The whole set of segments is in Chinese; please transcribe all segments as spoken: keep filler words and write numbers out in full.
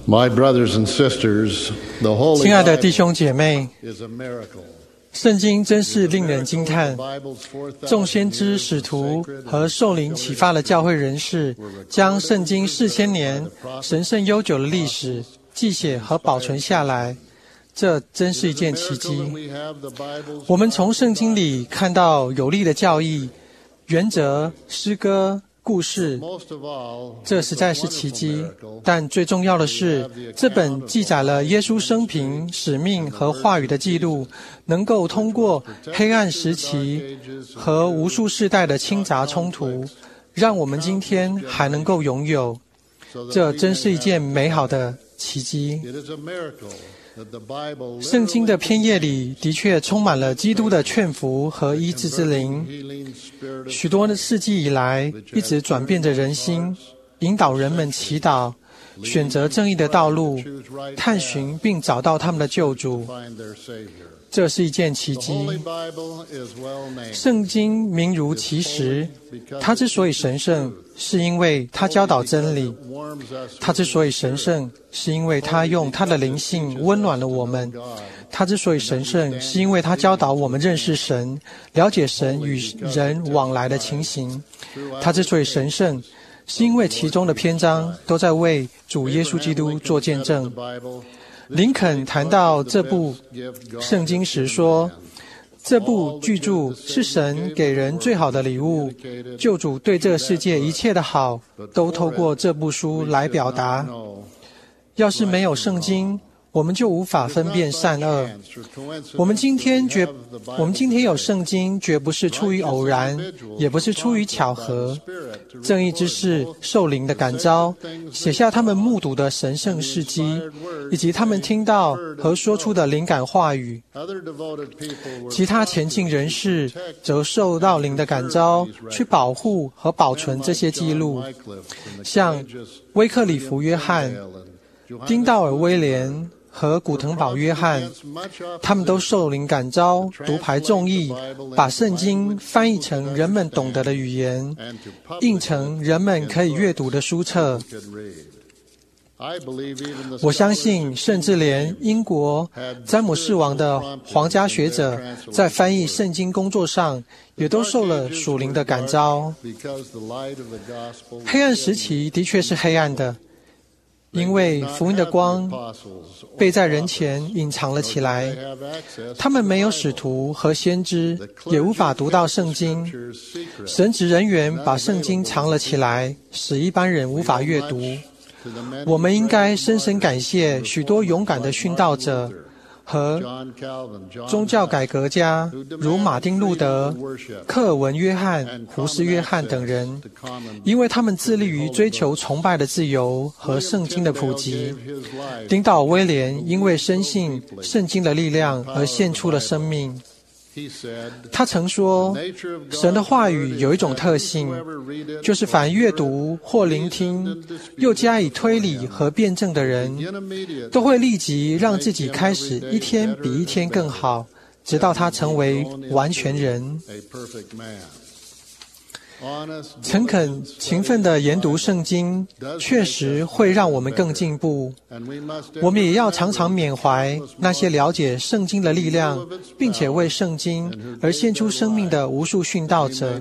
My brothers and sisters, the Holy 亲爱的弟 Bible 兄姐妹， is a miracle. 圣经真是令人惊叹。众先知、使徒和受灵启发的教会人士，将圣经四千年神圣悠久的历史记写和保存下来，这真是一件奇迹。我们从圣经里看到有力的教义、原则、诗歌、故事，这实在是奇迹。但最重要的是，这本记载了耶稣生平、使命和话语的记录，能够通过黑暗时期和无数世代的倾轧冲突，让我们今天还能够拥有。这真是一件美好的奇迹。圣经的篇页里的确充满了基督的劝服和医治之灵，许多的世纪以来一直转变着人心，引导人们祈祷，选择正义的道路，探寻并找到他们的救主。这是一件奇迹。圣经名如其实，它之所以神圣，是因为它教导真理；它之所以神圣，是因为它用它的灵性温暖了我们；它之所以神圣，是因为它教导我们认识神，了解神与人往来的情形；它之所以神圣，是因为其中的篇章都在为主耶稣基督做见证。林肯谈到这部圣经时说，这部巨著是神给人最好的礼物，救主对这个世界一切的好都透过这部书来表达。要是没有圣经，我们就无法分辨善恶。我们今天绝，我们今天有圣经，绝不是出于偶然，也不是出于巧合。正义之士受灵的感召，写下他们目睹的神圣事迹，以及他们听到和说出的灵感话语。其他前进人士则受到灵的感召，去保护和保存这些记录，像威克里夫约翰、丁道尔威廉和古腾堡约翰，他们都受灵感召，独排众议，把圣经翻译成人们懂得的语言，印成人们可以阅读的书册。我相信，甚至连英国詹姆士王的皇家学者在翻译圣经工作上，也都受了属灵的感召。黑暗时期的确是黑暗的，因为福音的光被在人前隐藏了起来，他们没有使徒和先知，也无法读到圣经。神职人员把圣经藏了起来，使一般人无法阅读。我们应该深深感谢许多勇敢的殉道者和宗教改革家，如马丁·路德、克尔文·约翰、胡斯·约翰等人，因为他们致力于追求崇拜的自由和圣经的普及。丁道尔·威廉因为深信圣经的力量而献出了生命。他曾说，神的话语有一种特性，就是凡阅读或聆听又加以推理和辩证的人，都会立即让自己开始一天比一天更好，直到他成为完全人。诚恳、勤奋地研读圣经，确实会让我们更进步。我们也要常常缅怀那些了解圣经的力量，并且为圣经而献出生命的无数殉道者。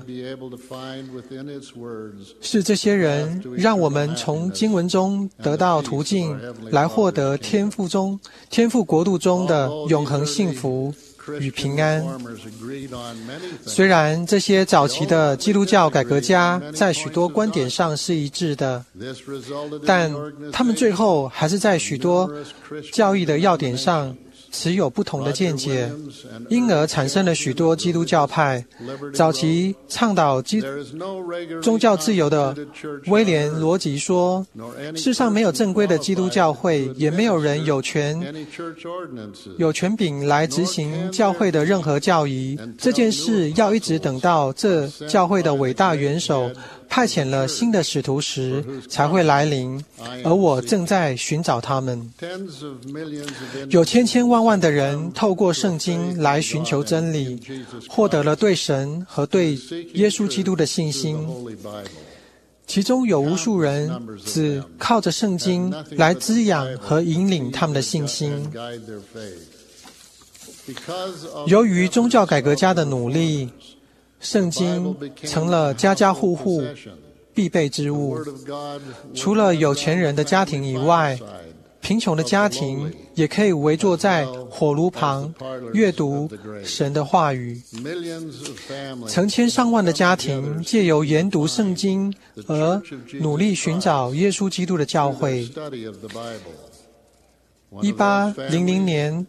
是这些人让我们从经文中得到途径，来获得天父中、天父国度中的永恒幸福与平安。虽然这些早期的基督教改革家在许多观点上是一致的，但他们最后还是在许多教义的要点上持有不同的见解，因而产生了许多基督教派。早期倡导基宗教自由的威廉·罗吉说，世上没有正规的基督教会，也没有人有权有权柄来执行教会的任何教义。这件事要一直等到这教会的伟大元首派遣了新的使徒时才会来临，而我正在寻找他们。有千千万万的人透过圣经来寻求真理，获得了对神和对耶稣基督的信心。 其中有无数人只靠着圣经来滋养和引领他们的信心。由于宗教改革家的努力，圣经成了家家户户必备之物。除了有钱人的家庭以外，贫穷的家庭也可以围坐在火炉旁阅读神的话语。成千上万的家庭借由研读圣经而努力寻找耶稣基督的教诲。一八零零年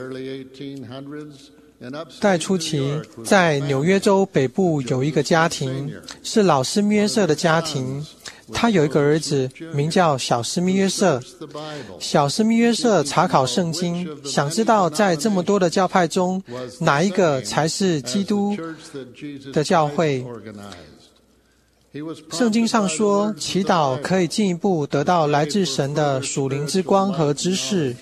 代初期，在纽约州北部有一个家庭，是老斯密约瑟的家庭。他有一个儿子，名叫小斯密约瑟。小斯密约瑟查考圣经，想知道在这么多的教派中，哪一个才是基督的教会。圣经上说，祈祷可以进一步得到来自神的属灵之光和知识。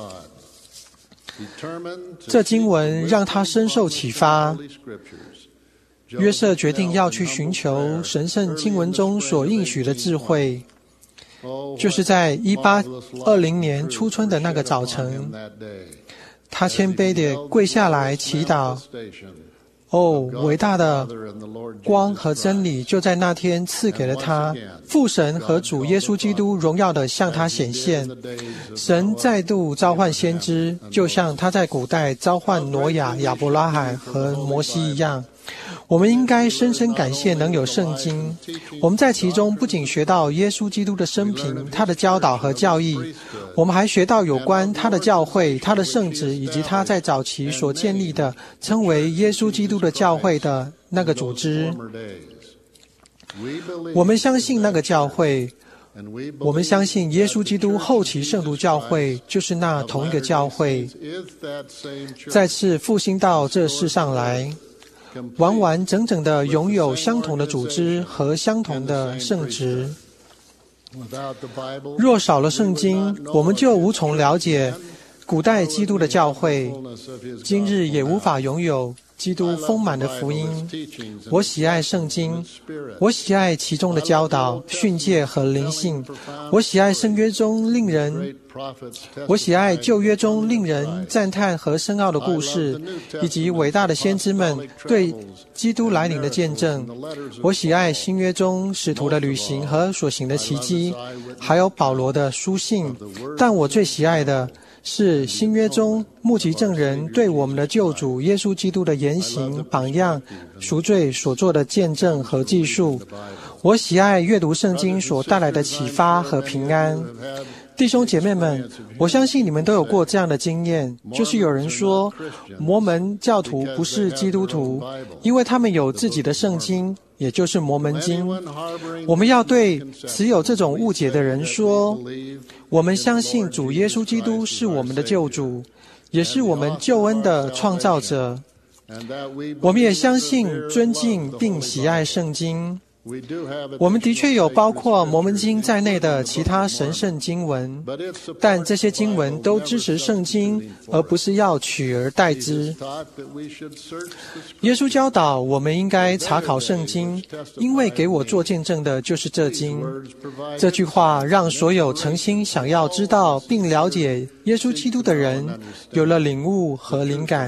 这经文让他深受启发。约瑟决定要去寻求神圣经文中所应许的智慧。就是在一八二零年初春的那个早晨，他谦卑地跪下来祈祷。哦，伟大的光和真理就在那天赐给了他，父神和主耶稣基督荣耀地向他显现。神再度召唤先知，就像他在古代召唤挪亚、亚伯拉罕和摩西一样。我们应该深深感谢能有圣经。我们在其中不仅学到耶稣基督的生平、他的教导和教义，我们还学到有关他的教会、他的圣职，以及他在早期所建立的称为耶稣基督的教会的那个组织。我们相信那个教会，我们相信耶稣基督后期圣徒教会就是那同一个教会，再次复兴到这世上来，完完整整的拥有相同的组织和相同的圣职。若少了圣经，我们就无从了解古代基督的教会，今日也无法拥有基督丰满的福音。我喜爱圣经，我喜爱其中的教导、训诫和灵性。我喜爱圣约中令人，我喜爱旧约中令人赞叹和深奥的故事，以及伟大的先知们对基督来临的见证。我喜爱新约中使徒的旅行和所行的奇迹，还有保罗的书信。但我最喜爱的是新约中目击证人对我们的救主耶稣基督的言行、榜样、赎罪所做的见证和记述。我喜爱阅读圣经所带来的启发和平安。弟兄姐妹们，我相信你们都有过这样的经验，就是有人说摩门教徒不是基督徒，因为他们有自己的圣经，也就是摩门经。我们要对持有这种误解的人说，我们相信主耶稣基督是我们的救主，也是我们救恩的创造者。我们也相信、尊敬并喜爱圣经。我们的确有包括摩门经在内的其他神圣经文，但这些经文都支持圣经，而不是要取而代之。耶稣教导我们应该查考圣经，因为给我做见证的就是这经。这句话让所有诚心想要知道并了解耶稣基督的人有了领悟和灵感。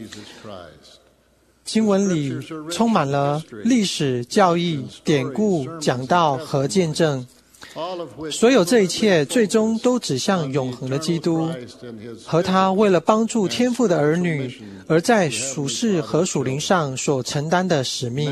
经文里充满了历史、教义、典故、讲道和见证，所有这一切最终都指向永恒的基督和他为了帮助天父的儿女而在属世和属灵上所承担的使命。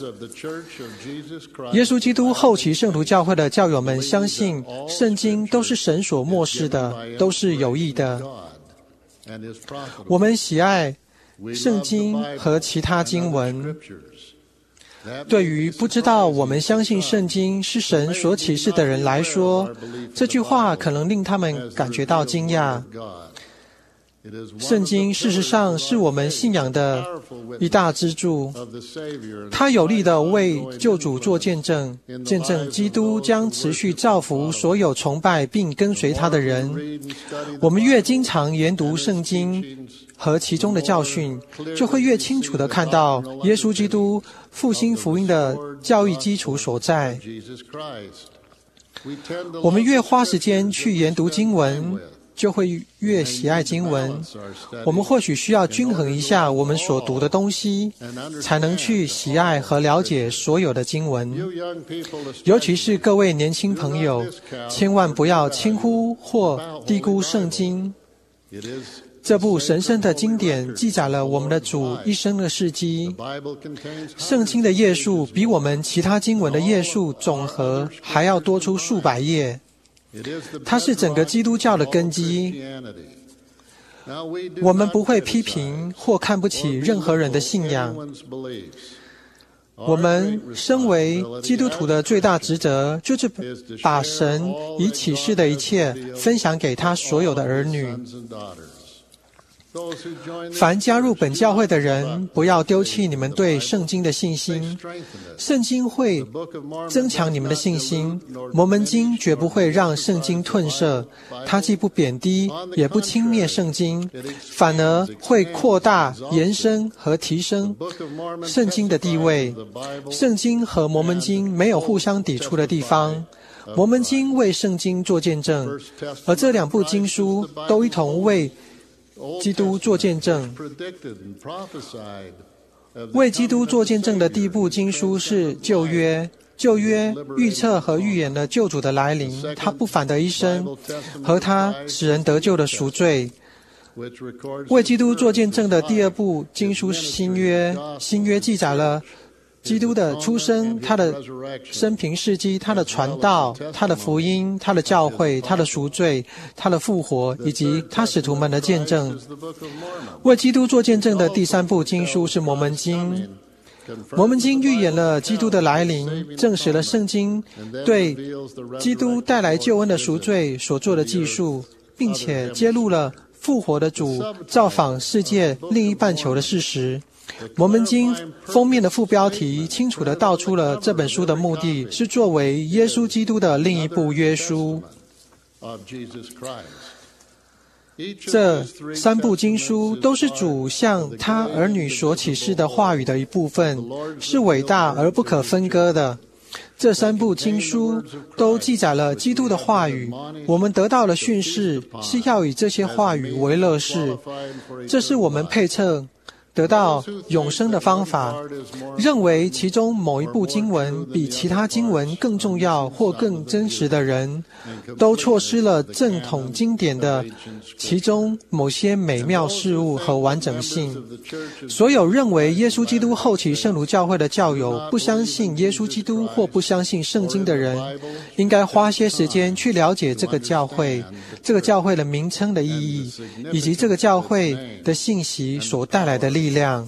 耶稣基督后期圣徒教会的教友们相信圣经都是神所默示的，都是有益的。我们喜爱圣经和其他经文。对于不知道我们相信圣经是神所启示的人来说，这句话可能令他们感觉到惊讶。 圣经事实上是我们信仰的一大支柱，它有力地为救主做见证，见证基督将持续造福所有崇拜并跟随他的人。我们越经常研读圣经和其中的教训，就会越清楚地看到耶稣基督复兴福音的教义基础所在。我们越花时间去研读经文，就会越喜爱经文。我们或许需要均衡一下我们所读的东西，才能去喜爱和了解所有的经文。尤其是各位年轻朋友，千万不要轻忽或低估圣经。这部神圣的经典记载了我们的主一生的事迹。圣经的页数比我们其他经文的页数总和还要多出数百页。它是整个基督教的根基。我们不会批评或看不起任何人的信仰。我们身为基督徒的最大职责，就是把神已启示的一切分享给他所有的儿女。凡加入本教会的人，不要丢弃你们对圣经的信心。圣经会增强你们的信心。摩门经绝不会让圣经褪色，它既不贬低，也不轻蔑圣经，反而会扩大、延伸和提升圣经的地位。圣经和摩门经没有互相抵触的地方。摩门经为圣经做见证，而这两部经书都一同为基督做见证。为基督做见证的第一部经书是旧约。旧约预测和预言了救主的来临，他不凡的一生和他使人得救的赎罪。为基督做见证的第二部经书是新约。新约记载了基督的出生，他的生平事迹，他的传道，他的福音，他的教会，他的赎罪，他的复活，以及他使徒们的见证。为基督做见证的第三部经书是摩门经。摩门经预言了基督的来临，证实了圣经对基督带来救恩的赎罪所做的记述，并且揭露了复活的主造访世界另一半球的事实。摩门经封面的副标题清楚地道出了这本书的目的是作为耶稣基督的另一部约书。这三部经书都是主向他儿女所启示的话语的一部分，是伟大而不可分割的。这三部经书都记载了基督的话语，我们得到了训示，是要以这些话语为乐事。这是我们配称得到永生的方法。认为其中某一部经文比其他经文更重要或更真实的人，都错失了正统经典的其中某些美妙事物和完整性。所有认为耶稣基督后期圣徒教会的教友不相信耶稣基督或不相信圣经的人，应该花些时间去了解这个教会，这个教会的名称的意义，以及这个教会的信息所带来的力量。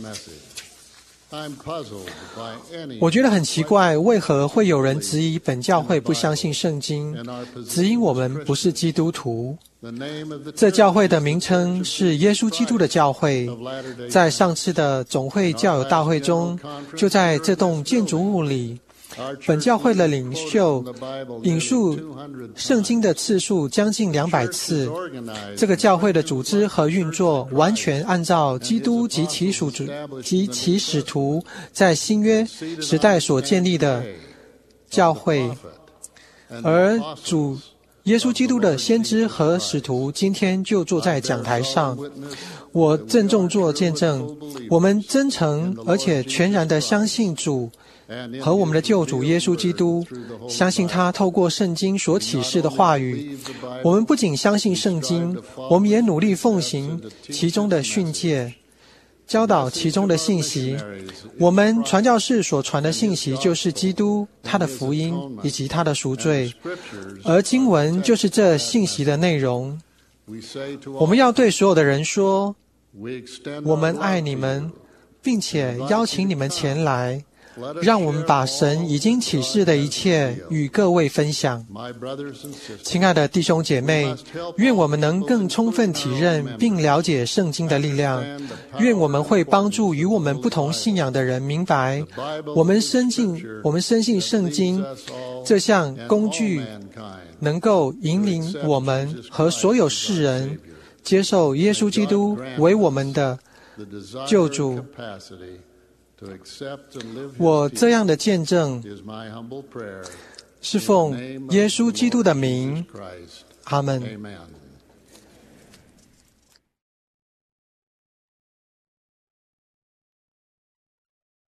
我觉得很奇怪，为何会有人质疑本教会不相信圣经，质疑我们不是基督徒。这教会的名称是耶稣基督的教会。在上次的总会教友大会中，就在这栋建筑物里，本教会的领袖引述圣经的次数将近两百次。这个教会的组织和运作完全按照基督及其属及其使徒在新约时代所建立的教会，而主耶稣基督的先知和使徒今天就坐在讲台上。我郑重做见证，我们真诚而且全然地相信主和我们的救主耶稣基督，相信他透过圣经所启示的话语。我们不仅相信圣经，我们也努力奉行其中的训诫，教导其中的信息。我们传教士所传的信息就是基督，他的福音以及他的赎罪，而经文就是这信息的内容。我们要对所有的人说，我们爱你们，并且邀请你们前来， 让我们把神已经启示的一切与各位分享。亲爱的弟兄姐妹，愿我们能更充分体认并了解圣经的力量。愿我们会帮助与我们不同信仰的人明白，我们深信我们深信圣经这项工具能够引领我们和所有世人接受耶稣基督为我们的救主。我这样的见证是奉耶稣基督的名，阿们。